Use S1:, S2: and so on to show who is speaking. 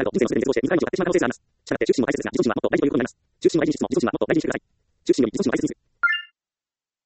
S1: ないと人生のすべてを過ごして、2回以上やってしまう可能性があります。したがって、羞恥心を大切ですが、自尊心はもっと大事ということになります。羞恥心の愛人質も自尊心はもっと大事にしてください。羞恥心より自尊心を大切にする。